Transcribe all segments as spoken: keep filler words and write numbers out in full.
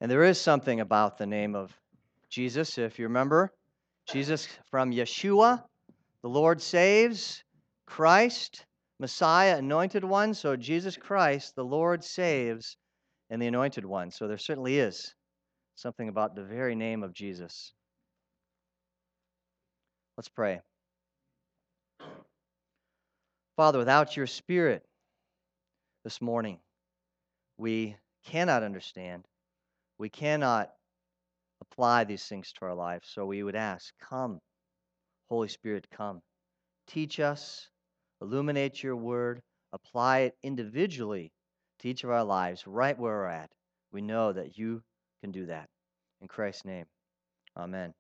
And there is something about the name of Jesus, if you remember. Jesus from Yeshua, the Lord saves, Christ, Messiah, anointed one. So Jesus Christ, the Lord saves, and the anointed one. So there certainly is something about the very name of Jesus. Let's pray. Father, without your Spirit this morning, we cannot understand. We cannot apply these things to our life. So we would ask, come, Holy Spirit, come. Teach us, illuminate your word, apply it individually to each of our lives right where we're at. We know that you can do that. In Christ's name, amen.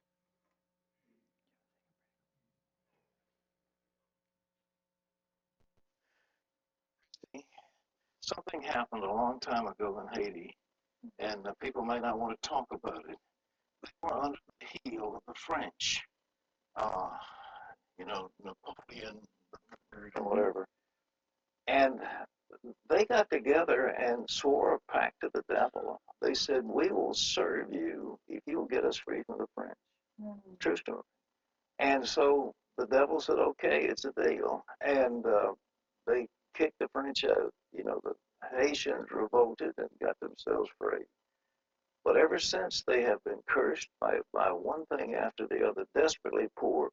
Something happened a long time ago in Haiti, and uh, people may not want to talk about it. They were under the heel of the French, uh, you know, Napoleon, or whatever. And they got together and swore a pact to the devil. They said, "We will serve you if you'll get us free from the French." Mm-hmm. True story. And so the devil said, "Okay, it's a deal." And uh, they kicked the French out. You know, the Haitians revolted and got themselves free. But ever since, they have been cursed by, by one thing after the other, desperately poor.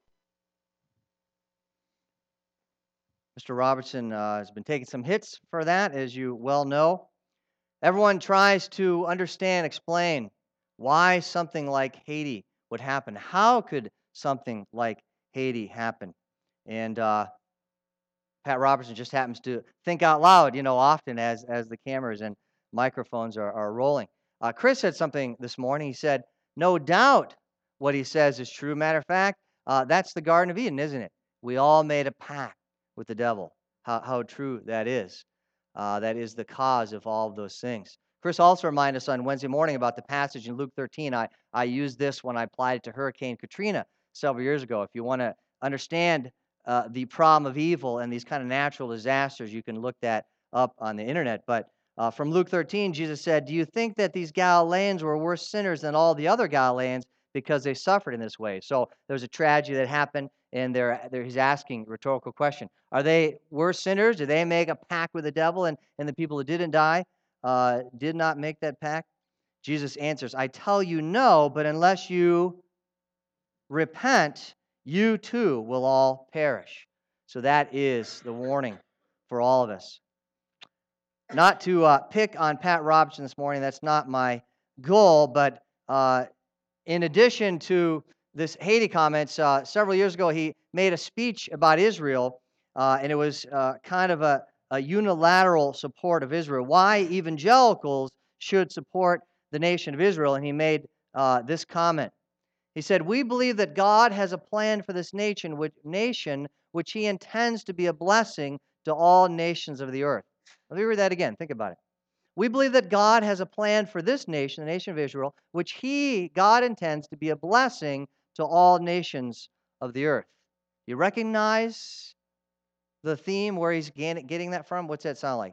Mister Robertson uh, has been taking some hits for that, as you well know. Everyone tries to understand, explain why something like Haiti would happen. How could something like Haiti happen? And uh, Pat Robertson just happens to think out loud, you know, often as as the cameras and microphones are, are rolling. Uh, Chris said something this morning. He said, no doubt what he says is true. Matter of fact, uh, that's the Garden of Eden, isn't it? We all made a pact with the devil. How, how true that is. Uh, that is the cause of all of those things. Chris also reminded us on Wednesday morning about the passage in Luke thirteen. I, I used this when I applied it to Hurricane Katrina several years ago. If you want to understand uh, the problem of evil and these kind of natural disasters, you can look that up on the internet. But uh, from Luke thirteen, Jesus said, do you think that these Galileans were worse sinners than all the other Galileans because they suffered in this way? So there's a tragedy that happened, and they're, they're, he's asking a rhetorical question. Are they worse sinners? Did they make a pact with the devil, and, and the people who didn't die uh, did not make that pact? Jesus answers, I tell you no, but unless you repent, you too will all perish. So that is the warning for all of us. Not to uh, pick on Pat Robertson this morning, that's not my goal, but uh, in addition to this Haiti comments, uh, several years ago he made a speech about Israel, uh, and it was uh, kind of a, a unilateral support of Israel. Why evangelicals should support the nation of Israel, and he made uh, this comment. He said, we believe that God has a plan for this nation which, nation which he intends to be a blessing to all nations of the earth. Let me read that again. Think about it. We believe that God has a plan for this nation, the nation of Israel, which he, God, intends to be a blessing to all nations of the earth. You recognize the theme where he's getting that from? What's that sound like?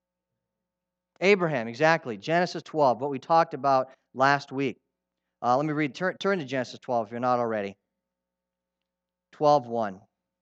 Abraham, exactly. Genesis twelve, what we talked about last week. Uh, let me read. Turn, turn to Genesis twelve if you're not already. twelve one.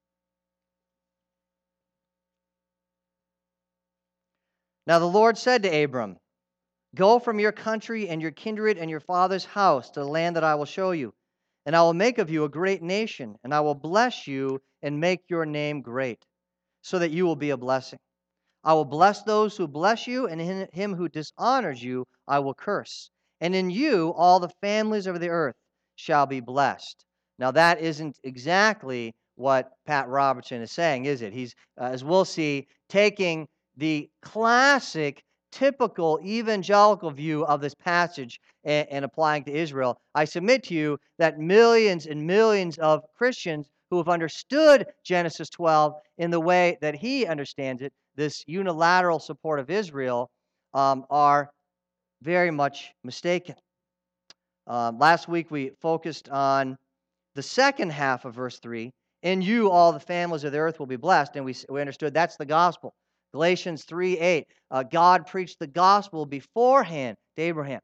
Now the Lord said to Abram, go from your country and your kindred and your father's house to the land that I will show you. And I will make of you a great nation, and I will bless you and make your name great, so that you will be a blessing. I will bless those who bless you, and him who dishonors you I will curse. And in you all the families of the earth shall be blessed. Now that isn't exactly what Pat Robertson is saying, is it? He's, uh, as we'll see, taking the classic, typical evangelical view of this passage and, and applying to Israel. I submit to you that millions and millions of Christians who have understood Genesis twelve in the way that he understands it, this unilateral support of Israel, um, are very much mistaken. Um, last week we focused on the second half of verse three. In you all the families of the earth will be blessed. And we, we understood that's the gospel. Galatians three eight. Uh, God preached the gospel beforehand to Abraham.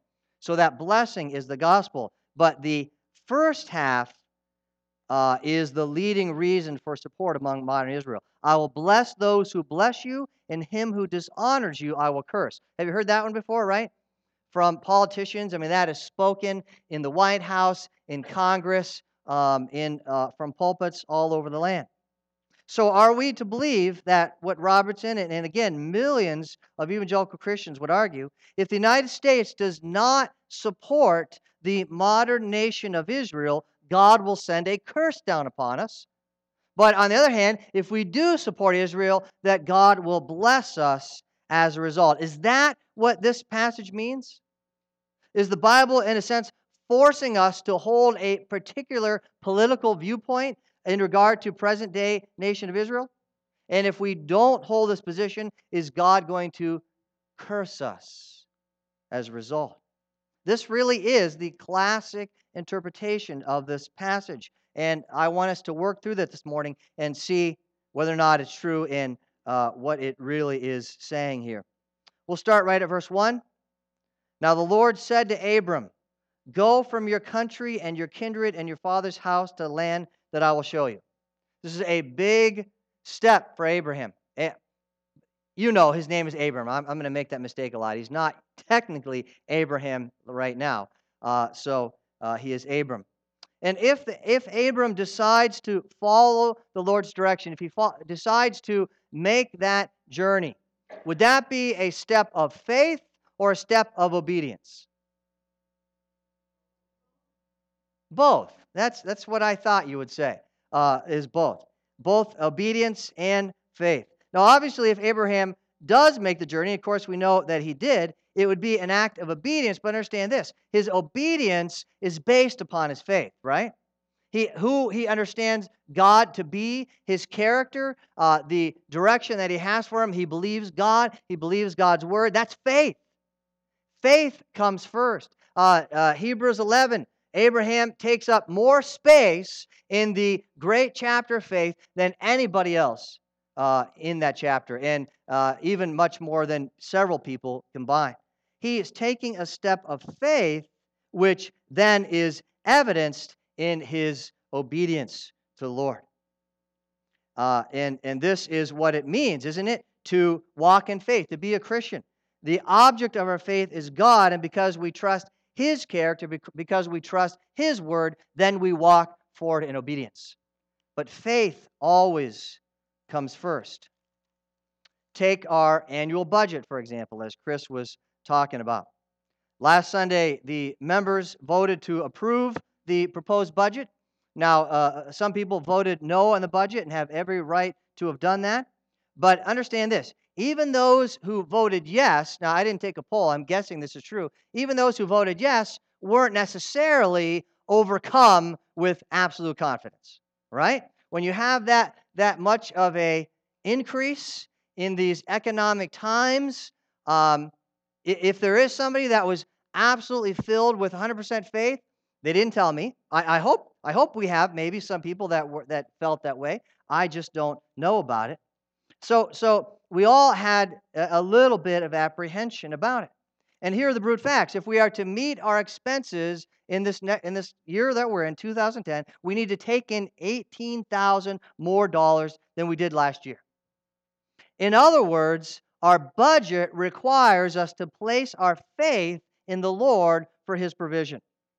So that blessing is the gospel. But the first half uh, is the leading reason for support among modern Israel. I will bless those who bless you, and him who dishonors you I will curse. Have you heard that one before, right? From politicians. I mean, that is spoken in the White House, in Congress, um, in uh, from pulpits all over the land. So are we to believe that what Robertson and, and again millions of evangelical Christians would argue, if the United States does not support the modern nation of Israel, God will send a curse down upon us? But on the other hand, if we do support Israel, that God will bless us as a result. Is that what this passage means? Is the Bible, in a sense, forcing us to hold a particular political viewpoint in regard to present-day nation of Israel? And if we don't hold this position, is God going to curse us as a result? This really is the classic interpretation of this passage. And I want us to work through that this morning and see whether or not it's true in uh, what it really is saying here. We'll start right at verse one. Now the Lord said to Abram, "Go from your country and your kindred and your father's house to the land that I will show you." This is a big step for Abraham. Eh, You know his name is Abram. I'm, I'm going to make that mistake a lot. He's not technically Abraham right now. Uh, so uh, he is Abram. And if the, if Abram decides to follow the Lord's direction, if he fo- decides to make that journey, would that be a step of faith or a step of obedience? Both. That's that's what I thought you would say. Uh, is both, both obedience and faith. Now, obviously, if Abraham does make the journey, of course, we know that he did. It would be an act of obedience. But understand this: his obedience is based upon his faith, right? He who he understands God to be, his character, uh, the direction that he has for him. He believes God. He believes God's word. That's faith. Faith comes first. Uh, uh, Hebrews eleven, Abraham takes up more space in the great chapter of faith than anybody else uh, in that chapter, and uh, even much more than several people combined. He is taking a step of faith, which then is evidenced in his obedience to the Lord. Uh, and, and this is what it means, isn't it? To walk in faith, to be a Christian. The object of our faith is God, and because we trust His character, because we trust His word, then we walk forward in obedience. But faith always comes first. Take our annual budget, for example, as Chris was talking about. Last Sunday, the members voted to approve the proposed budget. Now, uh, some people voted no on the budget and have every right to have done that. But understand this, even those who voted yes, now I didn't take a poll, I'm guessing this is true, even those who voted yes weren't necessarily overcome with absolute confidence, right? When you have that, that much of a increase in these economic times, um, if there is somebody that was absolutely filled with one hundred percent faith, they didn't tell me. I, I hope I hope we have maybe some people that were that felt that way. I just don't know about it. So so we all had a, a little bit of apprehension about it. And here are the brute facts. If we are to meet our expenses in this ne- in this year that we're in, two thousand ten, we need to take in eighteen thousand more dollars than we did last year. In other words, our budget requires us to place our faith in the Lord for His provision.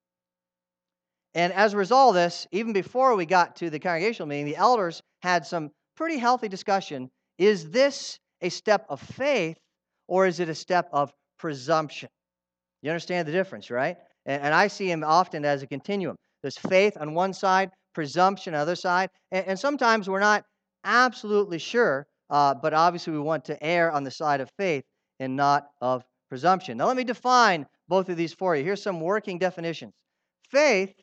And as a result of this, even before we got to the congregational meeting, the elders had some pretty healthy discussion. Is this a step of faith or is it a step of presumption? You understand the difference, right? And, and I see him often as a continuum. There's faith on one side, presumption on the other side. And, and sometimes we're not absolutely sure, uh, but obviously we want to err on the side of faith and not of presumption. Now let me define both of these for you. Here's some working definitions. Faith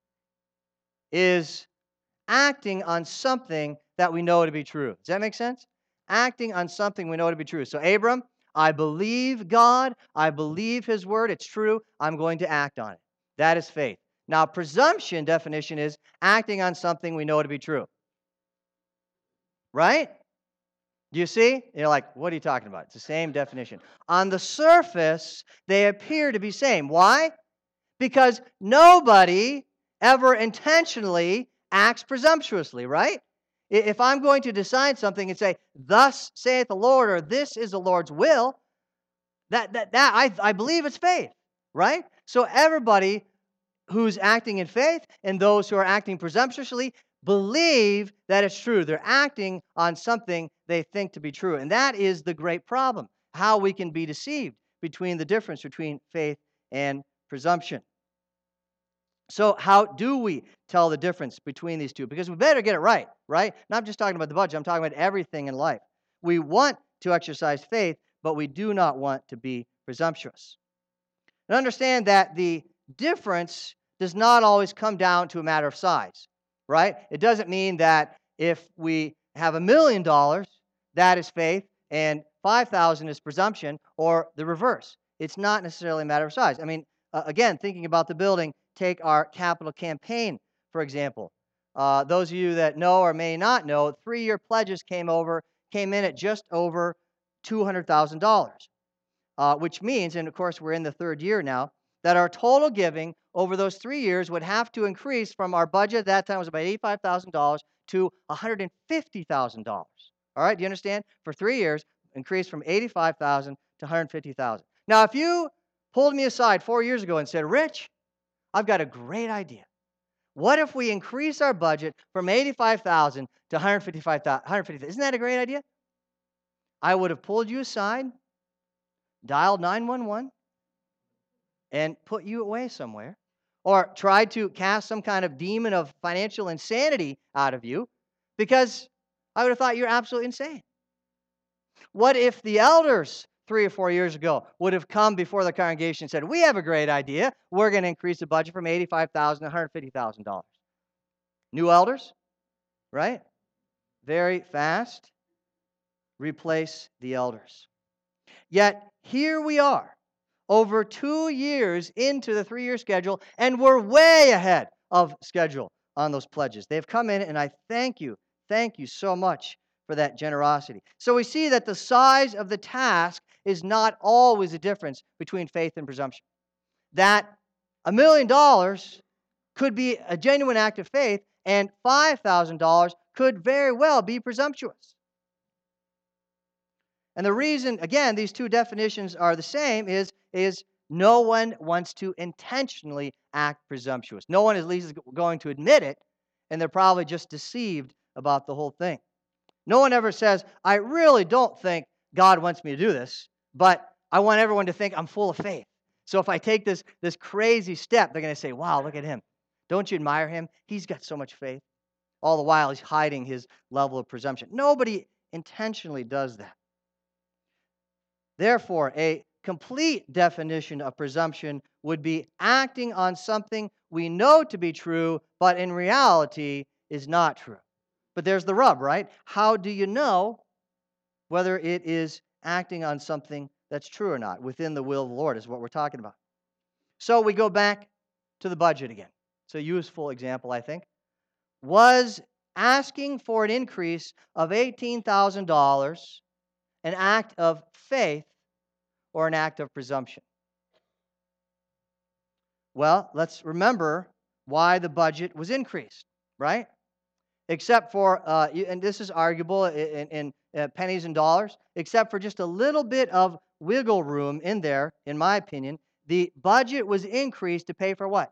is acting on something that we know to be true. Does that make sense? Acting on something we know to be true. So Abram, I believe God. I believe His word. It's true. I'm going to act on it. That is faith. Now, presumption definition is acting on something we know to be true. Right? Do you see? You're like, what are you talking about? It's the same definition. On the surface, they appear to be same. Why? Because nobody ever intentionally acts presumptuously, right? I- If I'm going to decide something and say, "Thus saith the Lord," or "This is the Lord's will," that that that I I believe it's faith, right? So everybody who's acting in faith and those who are acting presumptuously believe that it's true. They're acting on something they think to be true. And that is the great problem, how we can be deceived between the difference between faith and presumption. So, how do we tell the difference between these two? Because we better get it right, right? Not just talking about the budget, I'm talking about everything in life. We want to exercise faith, but we do not want to be presumptuous. And understand that the difference does not always come down to a matter of size, right? It doesn't mean that if we have a million dollars, that is faith, and five thousand is presumption, or the reverse. It's not necessarily a matter of size. I mean, uh, again, thinking about the building, take our capital campaign, for example. Uh, those of you that know or may not know, three-year pledges came over, came in at just over two hundred thousand dollars uh, which means, and of course we're in the third year now, that our total giving over those three years would have to increase from our budget at that time was about eighty-five thousand dollars to one hundred fifty thousand dollars. All right, do you understand? For three years, increase from eighty-five thousand dollars to one hundred fifty thousand dollars. Now, if you pulled me aside four years ago and said, "Rich, I've got a great idea. What if we increase our budget from eighty-five thousand dollars to one hundred fifty-five thousand dollars? one hundred fifty thousand dollars. Isn't that a great idea?" I would have pulled you aside, dialed nine one one, and put you away somewhere, or tried to cast some kind of demon of financial insanity out of you, because I would have thought you're absolutely insane. What if the elders three or four years ago would have come before the congregation and said, "We have a great idea. We're going to increase the budget from eighty-five thousand dollars to one hundred fifty thousand dollars. New elders, right? Very fast, replace the elders. Yet here we are, over two years into the three-year schedule, and we're way ahead of schedule on those pledges. They've come in, and I thank you, thank you so much for that generosity. So we see that the size of the task is not always a difference between faith and presumption. That a million dollars could be a genuine act of faith, and five thousand dollars could very well be presumptuous. And the reason, again, these two definitions are the same is, is no one wants to intentionally act presumptuous. No one at least is going to admit it, and they're probably just deceived about the whole thing. No one ever says, "I really don't think God wants me to do this, but I want everyone to think I'm full of faith. So if I take this, this crazy step, they're going to say, 'Wow, look at him. Don't you admire him? He's got so much faith.'" All the while, he's hiding his level of presumption. Nobody intentionally does that. Therefore, a complete definition of presumption would be acting on something we know to be true, but in reality is not true. But there's the rub, right? How do you know whether it is acting on something that's true or not? Within the will of the Lord is what we're talking about. So we go back to the budget again. It's a useful example, I think. Was asking for an increase of eighteen thousand dollars an act of faith or an act of presumption? Well, let's remember why the budget was increased, right? Except for, uh, and this is arguable in, in uh, pennies and dollars, except for just a little bit of wiggle room in there, in my opinion, the budget was increased to pay for what?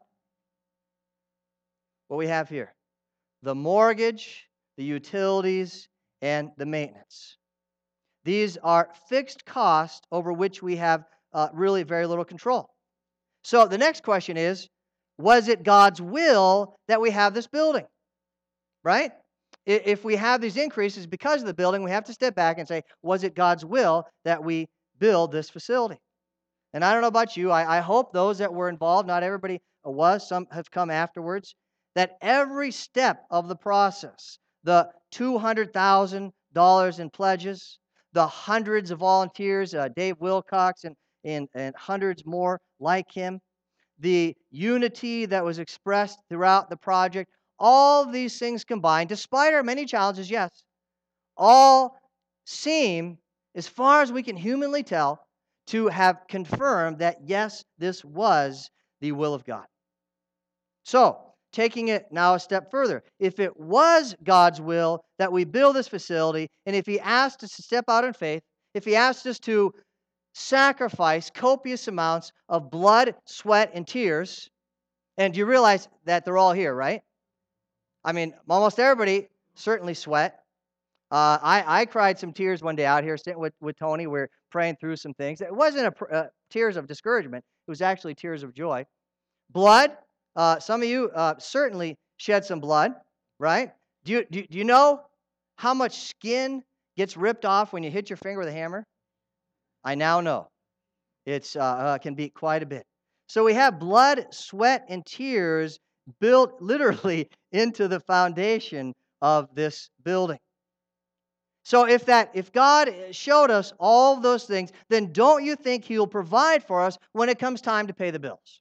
What we have here. The mortgage, the utilities, and the maintenance. These are fixed costs over which we have uh, really very little control. So the next question is, was it God's will that we have this building? Right? If we have these increases because of the building, we have to step back and say, was it God's will that we build this facility? And I don't know about you, I, I hope those that were involved, not everybody was, some have come afterwards, that every step of the process, the two hundred thousand dollars in pledges, the hundreds of volunteers, uh, Dave Wilcox and, and, and hundreds more like him, the unity that was expressed throughout the project, all these things combined, despite our many challenges, yes, all seem, as far as we can humanly tell, to have confirmed that, yes, this was the will of God. So, taking it now a step further, if it was God's will that we build this facility, and if He asked us to step out in faith, if He asked us to sacrifice copious amounts of blood, sweat, and tears, and you realize that they're all here, right? I mean, almost everybody certainly sweat. Uh, I, I cried some tears one day out here sitting with, with Tony. We are praying through some things. It wasn't a, pr- uh, tears of discouragement. It was actually tears of joy. Blood. Uh, some of you uh, certainly shed some blood, right? Do you, do, do you know how much skin gets ripped off when you hit your finger with a hammer? I now know. It's uh, uh, can be quite a bit. So we have blood, sweat, and tears built literally into the foundation of this building. So if that if God showed us all those things, then don't you think He'll provide for us when it comes time to pay the bills?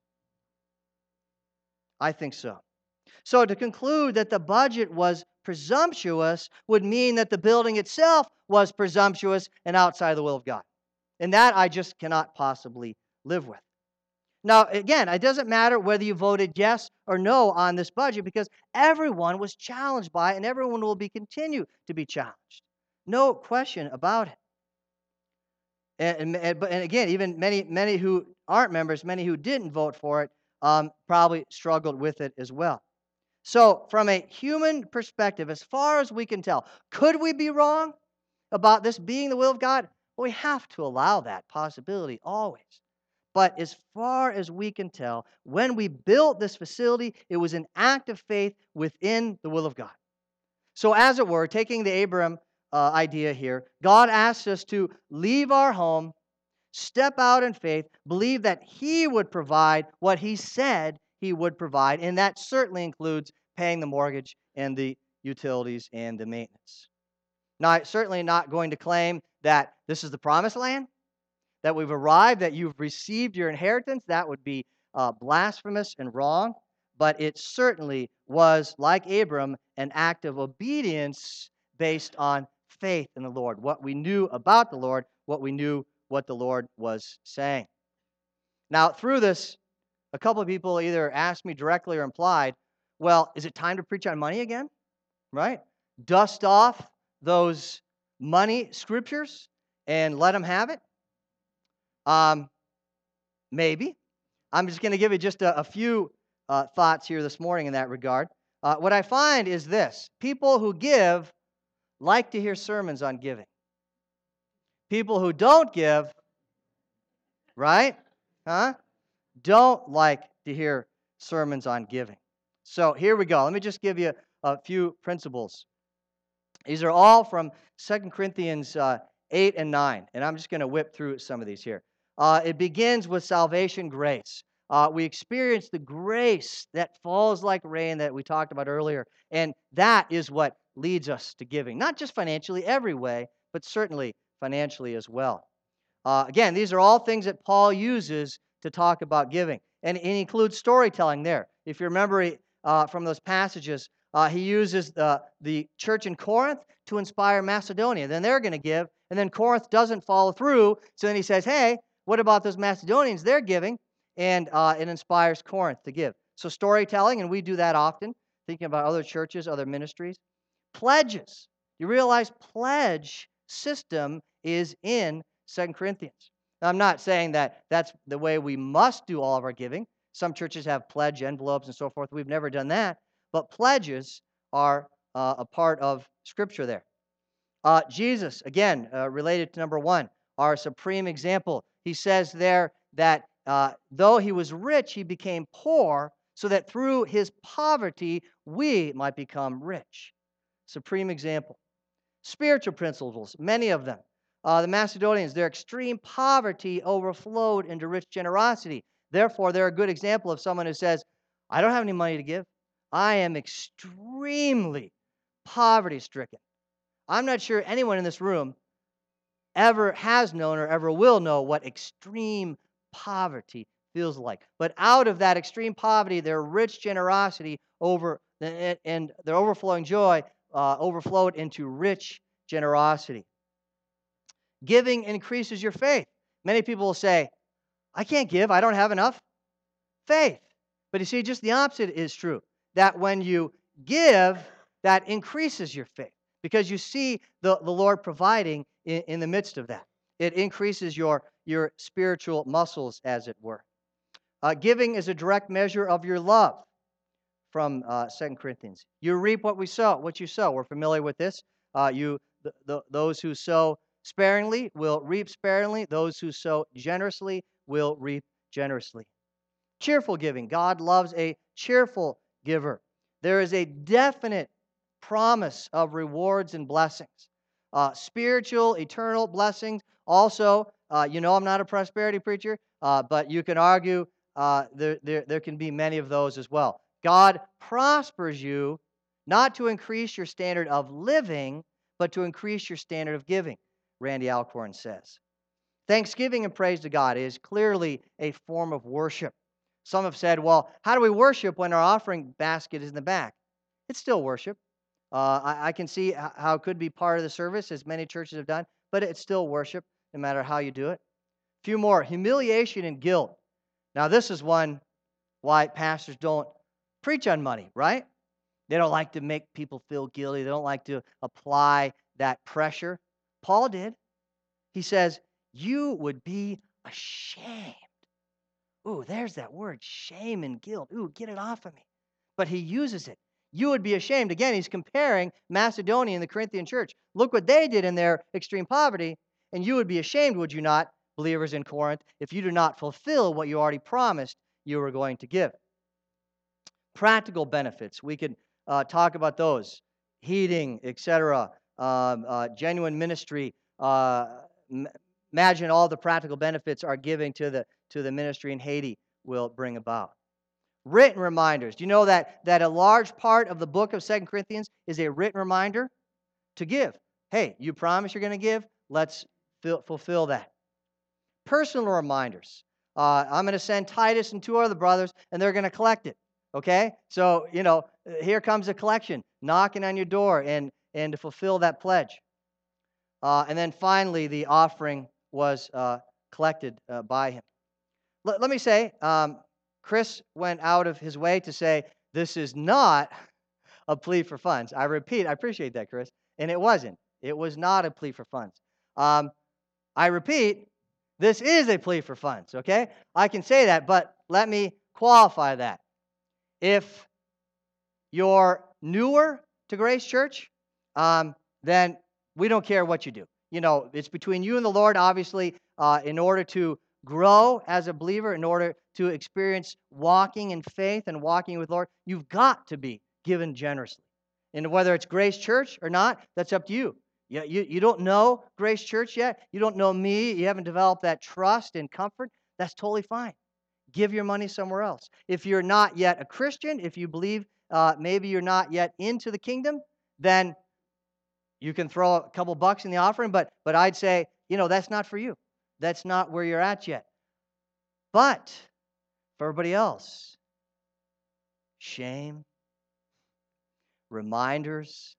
I think so. So to conclude that the budget was presumptuous would mean that the building itself was presumptuous and outside of the will of God. And that I just cannot possibly live with. Now, again, it doesn't matter whether you voted yes or no on this budget because everyone was challenged by it and everyone will be continue to be challenged. No question about it. And, and, and again, even many, many who aren't members, many who didn't vote for it, um, probably struggled with it as well. So, from a human perspective, as far as we can tell, could we be wrong about this being the will of God? Well, we have to allow that possibility always. But as far as we can tell, when we built this facility, it was an act of faith within the will of God. So, as it were, taking the Abraham uh, idea here, God asks us to leave our home, step out in faith, believe that He would provide what He said He would provide, and that certainly includes paying the mortgage and the utilities and the maintenance. Now, I'm certainly not going to claim that this is the promised land, that we've arrived, that you've received your inheritance. That would be uh, blasphemous and wrong. But it certainly was, like Abram, an act of obedience based on faith in the Lord, what we knew about the Lord, what we knew what the Lord was saying. Now, through this, a couple of people either asked me directly or implied, well, is it time to preach on money again? Right? Dust off those money scriptures and let them have it? Um, maybe. I'm just going to give you just a, a few uh, thoughts here this morning in that regard. Uh, what I find is this. People who give like to hear sermons on giving. People who don't give, right? Huh? Don't like to hear sermons on giving. So here we go. Let me just give you a few principles. These are all from Second Corinthians uh, eight and nine, and I'm just going to whip through some of these here. Uh, it begins with salvation grace. Uh, we experience the grace that falls like rain that we talked about earlier, and that is what leads us to giving, not just financially, every way, but certainly financially as well. Uh, again, these are all things that Paul uses to talk about giving, and it includes storytelling there. If you remember uh, from those passages, uh, he uses the, the church in Corinth to inspire Macedonia. Then they're going to give, and then Corinth doesn't follow through, so then he says, hey, what about those Macedonians? They're giving, and uh, it inspires Corinth to give. So storytelling, and we do that often, thinking about other churches, other ministries. Pledges. You realize pledge system is in Second Corinthians. Now, I'm not saying that that's the way we must do all of our giving. Some churches have pledge envelopes and so forth. We've never done that. But pledges are uh, a part of Scripture there. Uh, Jesus, again, uh, related to number one, our supreme example. He says there that uh, though he was rich, he became poor so that through his poverty we might become rich. Supreme example. Spiritual principles, many of them. Uh, the Macedonians, their extreme poverty overflowed into rich generosity. Therefore, they're a good example of someone who says, I don't have any money to give. I am extremely poverty-stricken. I'm not sure anyone in this room ever has known or ever will know what extreme poverty feels like. But out of that extreme poverty, their rich generosity over and their overflowing joy uh, overflowed into rich generosity. Giving increases your faith. Many people will say, I can't give, I don't have enough faith. But you see, just the opposite is true. That when you give, that increases your faith because you see the, the Lord providing in, in the midst of that. It increases your, your spiritual muscles, as it were. Uh, giving is a direct measure of your love from uh, Second Corinthians. You reap what we sow, what you sow. We're familiar with this. Uh, you, the, the, those who sow sparingly will reap sparingly. Those who sow generously will reap generously. Cheerful giving. God loves a cheerful giver. There is a definite promise of rewards and blessings. Uh, spiritual, eternal blessings. Also, uh, you know I'm not a prosperity preacher, uh, but you can argue uh, there, there, there can be many of those as well. God prospers you not to increase your standard of living, but to increase your standard of giving, Randy Alcorn says. Thanksgiving and praise to God is clearly a form of worship. Some have said, well, how do we worship when our offering basket is in the back? It's still worship. Uh, I, I can see how it could be part of the service, as many churches have done, but it's still worship, no matter how you do it. A few more. Humiliation and guilt. Now, this is one why pastors don't preach on money, right? They don't like to make people feel guilty. They don't like to apply that pressure. Paul did. He says, you would be ashamed. Ooh, there's that word, shame and guilt. Ooh, get it off of me. But he uses it. You would be ashamed. Again, he's comparing Macedonia and the Corinthian church. Look what they did in their extreme poverty, and you would be ashamed, would you not, believers in Corinth, if you do not fulfill what you already promised you were going to give. Practical benefits. We could uh, talk about those. Heating, et cetera, um, uh, genuine ministry. Uh, m- imagine all the practical benefits our giving to the, to the ministry in Haiti will bring about. Written reminders. Do you know that, that a large part of the book of Second Corinthians is a written reminder to give? Hey, you promise you're going to give? Let's fil- fulfill that. Personal reminders. Uh, I'm going to send Titus and two other brothers, and they're going to collect it. Okay? So, you know, here comes a collection knocking on your door and, and to fulfill that pledge. Uh, and then finally, the offering was uh, collected uh, by him. L- let me say, um, Chris went out of his way to say, this is not a plea for funds. I repeat, I appreciate that, Chris. And it wasn't. It was not a plea for funds. Um, I repeat, this is a plea for funds, okay? I can say that, but let me qualify that. If you're newer to Grace Church, um, then we don't care what you do. You know, it's between you and the Lord, obviously, uh, in order to grow as a believer, in order to experience walking in faith and walking with the Lord, you've got to be given generously. And whether it's Grace Church or not, that's up to you. You, you. you don't know Grace Church yet. You don't know me. You haven't developed that trust and comfort. That's totally fine. Give your money somewhere else. If you're not yet a Christian, if you believe uh, maybe you're not yet into the kingdom, then you can throw a couple bucks in the offering, but but I'd say, you know, that's not for you. That's not where you're at yet. But for everybody else, shame, reminders.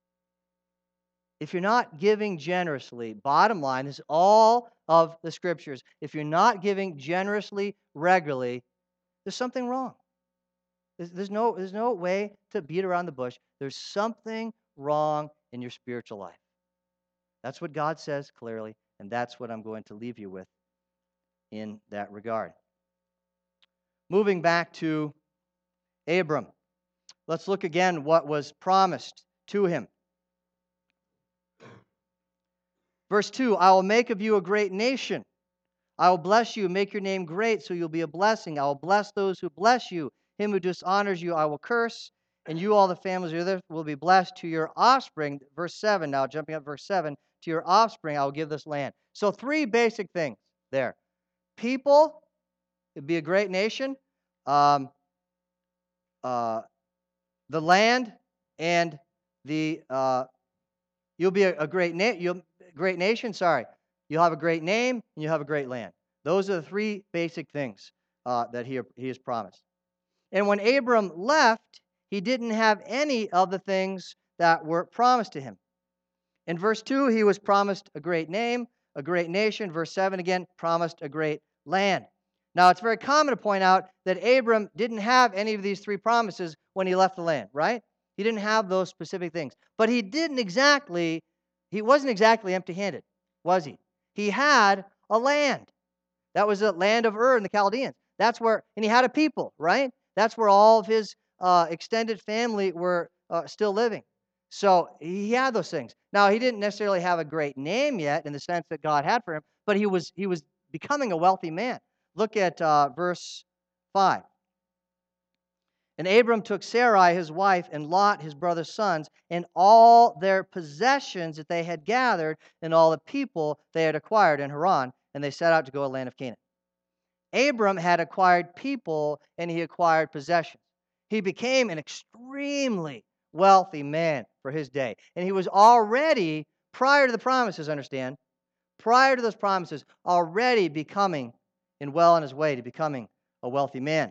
If you're not giving generously, bottom line is all of the scriptures. If you're not giving generously regularly, there's something wrong. There's, there's no there's no way to beat around the bush. There's something wrong in your spiritual life. That's what God says clearly, and that's what I'm going to leave you with in that regard. Moving back to Abram, let's look again what was promised to him. Verse two, I will make of you a great nation. I will bless you, make your name great, so you'll be a blessing. I will bless those who bless you. Him who dishonors you, I will curse. And you, all the families of the earth, will be blessed. To your offspring, verse seven, now jumping up verse seven, to your offspring I will give this land. So three basic things there. People, it'd be a great nation. Um, uh, the land, and the uh, you'll be a, a great na- you'll great nation. Sorry, you'll have a great name and you'll have a great land. Those are the three basic things uh, that he he has promised. And when Abram left, he didn't have any of the things that were promised to him. In verse two, he was promised a great name. a great nation. Verse seven again, promised a great land. Now, it's very common to point out that Abram didn't have any of these three promises when he left the land, right? He didn't have those specific things. But he didn't exactly, he wasn't exactly empty-handed, was he? He had a land. That was the land of Ur and the Chaldeans. That's where, and he had a people, right? That's where all of his uh, extended family were uh, still living. So he had those things. Now, he didn't necessarily have a great name yet in the sense that God had for him, but he was he was becoming a wealthy man. Look at uh, verse five. And Abram took Sarai his wife and Lot his brother's sons and all their possessions that they had gathered and all the people they had acquired in Haran, and they set out to go to the land of Canaan. Abram had acquired people and he acquired possessions. He became an extremely wealthy man for his day. And he was already, prior to the promises, understand, prior to those promises, already becoming and well on his way to becoming a wealthy man.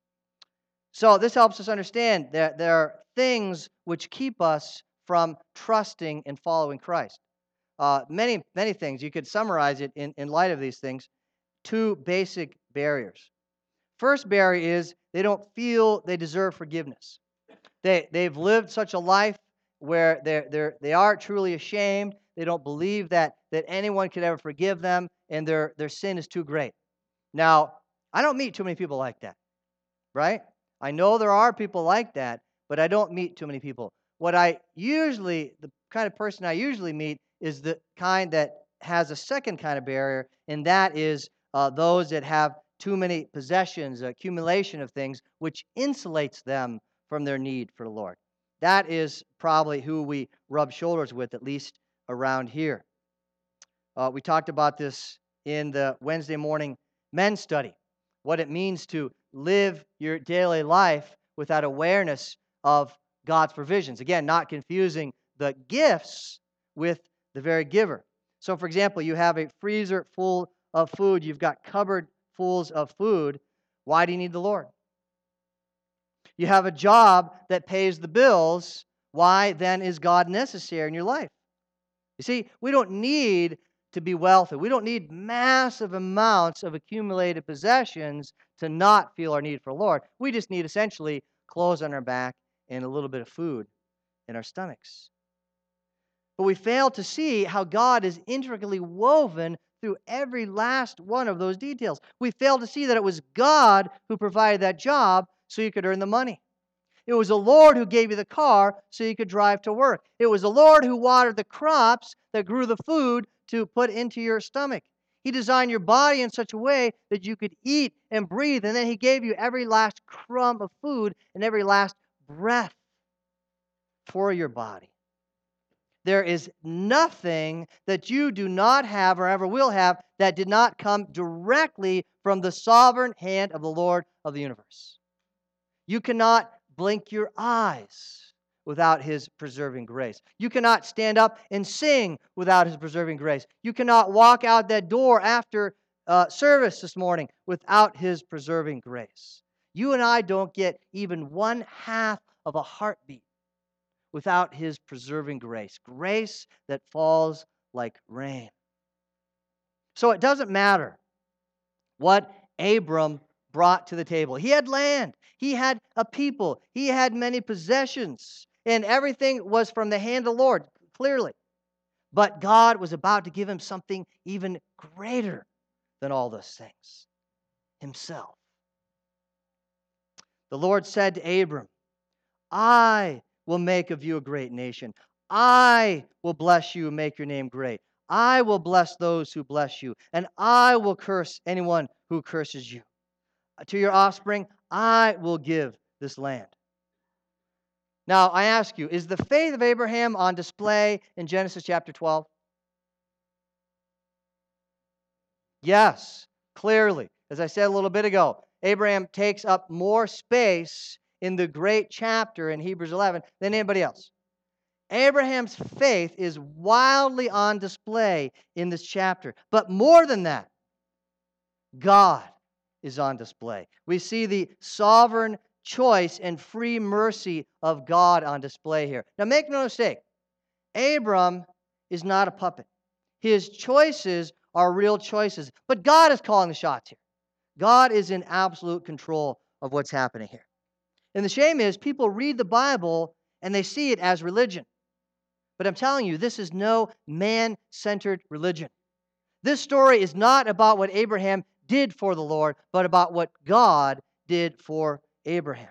So this helps us understand that there are things which keep us from trusting and following Christ. Uh, many, many things. You could summarize it in, in light of these things. Two basic barriers. First barrier is they don't feel they deserve forgiveness. They, they've lived such a life where they're, they're, they are truly ashamed. They don't believe that, that anyone could ever forgive them, and their, their sin is too great. Now, I don't meet too many people like that, right? I know there are people like that, but I don't meet too many people. What I usually, the kind of person I usually meet is the kind that has a second kind of barrier, and that is uh, those that have too many possessions, accumulation of things, which insulates them from their need for the Lord. That is probably who we rub shoulders with, at least around here. Uh, we talked about this in the Wednesday morning men's study, what it means to live your daily life without awareness of God's provisions. Again, not confusing the gifts with the very giver. So, for example, you have a freezer full of food. You've got cupboard fulls of food. Why do you need the Lord? You have a job that pays the bills. Why then is God necessary in your life? You see, we don't need to be wealthy. We don't need massive amounts of accumulated possessions to not feel our need for the Lord. We just need essentially clothes on our back and a little bit of food in our stomachs. But we fail to see how God is intricately woven through every last one of those details. We fail to see that it was God who provided that job so you could earn the money. It was the Lord who gave you the car so you could drive to work. It was the Lord who watered the crops that grew the food to put into your stomach. He designed your body in such a way that you could eat and breathe, and then He gave you every last crumb of food and every last breath for your body. There is nothing that you do not have or ever will have that did not come directly from the sovereign hand of the Lord of the universe. You cannot blink your eyes without His preserving grace. You cannot stand up and sing without His preserving grace. You cannot walk out that door after uh, service this morning without His preserving grace. You and I don't get even one half of a heartbeat without His preserving grace. Grace that falls like rain. So it doesn't matter what Abram brought to the table. He had land. He had a people. He had many possessions. And everything was from the hand of the Lord, clearly. But God was about to give him something even greater than all those things. Himself. The Lord said to Abram, I will make of you a great nation. I will bless you and make your name great. I will bless those who bless you, and I will curse anyone who curses you. To your offspring, I will give this land. Now, I ask you, is the faith of Abraham on display in Genesis chapter twelve? Yes, clearly. As I said a little bit ago, Abraham takes up more space in the great chapter in Hebrews eleven than anybody else. Abraham's faith is wildly on display in this chapter. But more than that, God is on display. We see the sovereign choice and free mercy of God on display here. Now, make no mistake, Abram is not a puppet. His choices are real choices. But God is calling the shots here. God is in absolute control of what's happening here. And the shame is, people read the Bible and they see it as religion. But I'm telling you, this is no man-centered religion. This story is not about what Abraham did for the Lord, but about what God did for Abraham.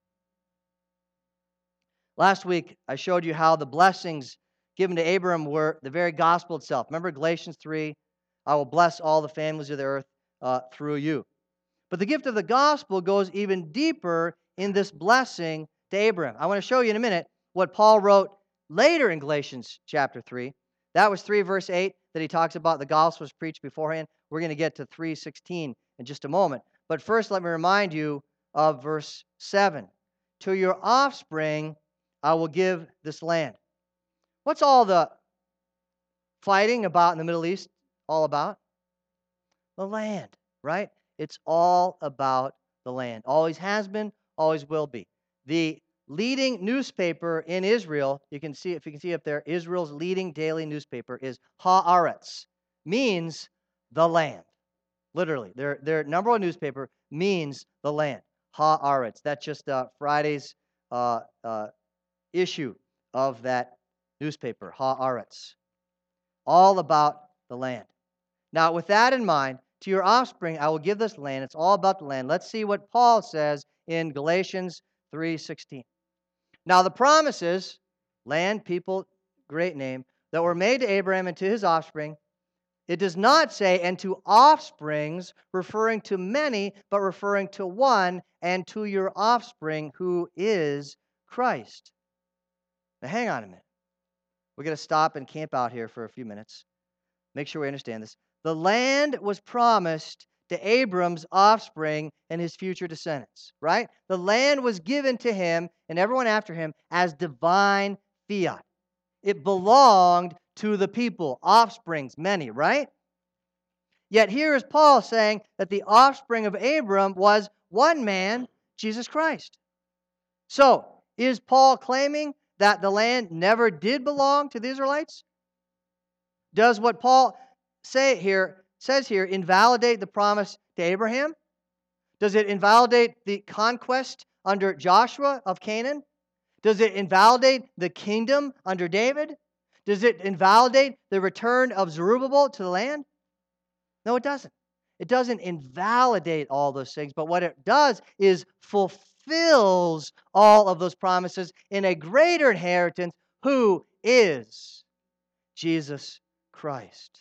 Last week, I showed you how the blessings given to Abraham were the very gospel itself. Remember Galatians three? I will bless all the families of the earth uh, through you. But the gift of the gospel goes even deeper in this blessing to Abraham. I want to show you in a minute what Paul wrote later in Galatians chapter three. That was three verse eight that he talks about the gospel was preached beforehand. We're going to get to three sixteen in just a moment. But first, let me remind you of verse seven. To your offspring I will give this land. What's all the fighting about in the Middle East all about? The land, right? It's all about the land. Always has been, always will be. The leading newspaper in Israel, you can see, if you can see up there, Israel's leading daily newspaper is Haaretz, means the land. Literally, their their number one newspaper means the land. Haaretz. That's just uh, Friday's uh, uh, issue of that newspaper, Haaretz. All about the land. Now, with that in mind, to your offspring I will give this land. It's all about the land. Let's see what Paul says in Galatians three sixteen. Now, the promises, land, people, great name, that were made to Abraham and to his offspring, it does not say, and to offsprings, referring to many, but referring to one, and to your offspring, who is Christ. Now, hang on a minute. We're going to stop and camp out here for a few minutes. Make sure we understand this. The land was promised to Abram's offspring and his future descendants, right? The land was given to him and everyone after him as divine fiat. It belonged to the people, offsprings, many, right? Yet here is Paul saying that the offspring of Abram was one man, Jesus Christ. So, is Paul claiming that the land never did belong to the Israelites? Does what Paul say here says here invalidate the promise to Abraham? Does it invalidate the conquest under Joshua of Canaan? Does it invalidate the kingdom under David? Does it invalidate the return of Zerubbabel to the land? No, it doesn't. It doesn't invalidate all those things, but what it does is fulfills all of those promises in a greater inheritance, who is Jesus Christ.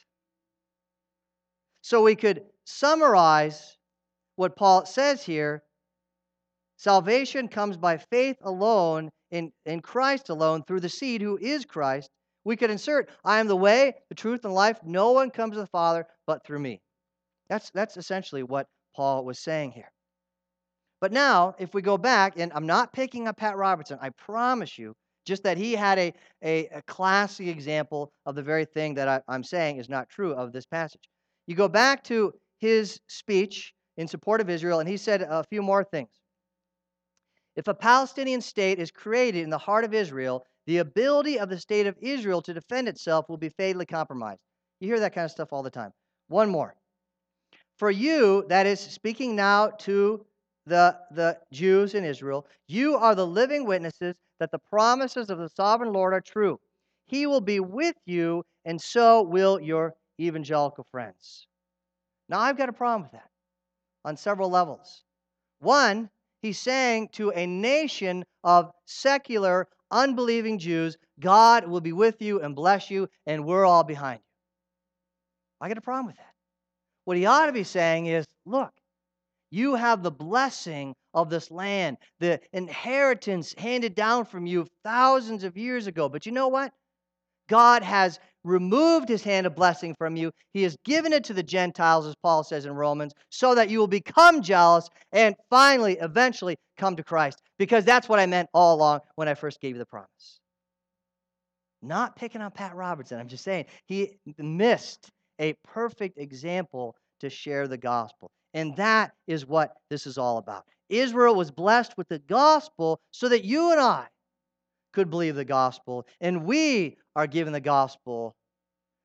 So we could summarize what Paul says here. Salvation comes by faith alone, in, in Christ alone, through the seed who is Christ. We could insert, I am the way, the truth, and life. No one comes to the Father but through me. That's, that's essentially what Paul was saying here. But now, if we go back, and I'm not picking up Pat Robertson, I promise you, just that he had a, a, a classic example of the very thing that I, I'm saying is not true of this passage. You go back to his speech in support of Israel, and he said a few more things. If a Palestinian state is created in the heart of Israel, the ability of the state of Israel to defend itself will be fatally compromised. You hear that kind of stuff all the time. One more. For you, that is speaking now to the, the Jews in Israel, you are the living witnesses that the promises of the sovereign Lord are true. He will be with you, and so will your evangelical friends. Now, I've got a problem with that on several levels. One, he's saying to a nation of secular, unbelieving Jews, God will be with you and bless you, and we're all behind you. I got a problem with that. What he ought to be saying is, look, you have the blessing of this land, the inheritance handed down from you thousands of years ago. But you know what? God has removed his hand of blessing from you. He has given it to the Gentiles, as Paul says in Romans, so that you will become jealous and finally, eventually, come to Christ. Because that's what I meant all along when I first gave you the promise. Not picking on Pat Robertson. I'm just saying he missed a perfect example to share the gospel. And that is what this is all about. Israel was blessed with the gospel so that you and I could believe the gospel. And we are given the gospel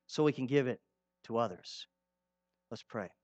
so we can give it to others. Let's pray.